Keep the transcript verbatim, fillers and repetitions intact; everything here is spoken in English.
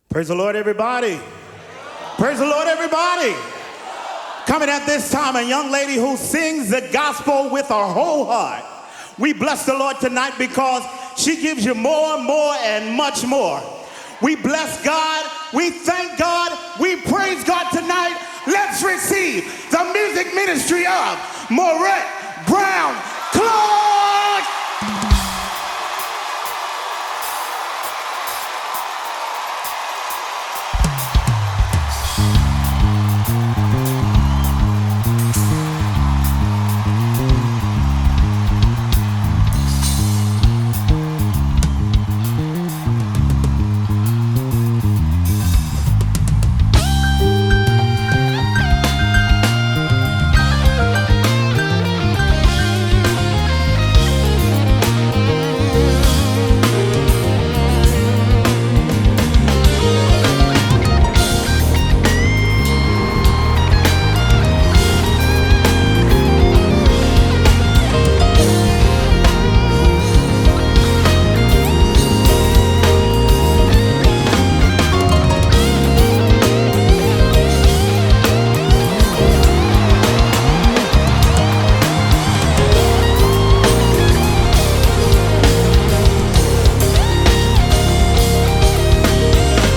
Praise the Lord, everybody. Praise the Lord, everybody. Coming at this time, a young lady who sings the gospel with her whole heart. We bless the Lord tonight because she gives you more, more, and much more. We bless God. We thank God. We praise God tonight. Let's receive the music ministry of Maurette Brown Clark.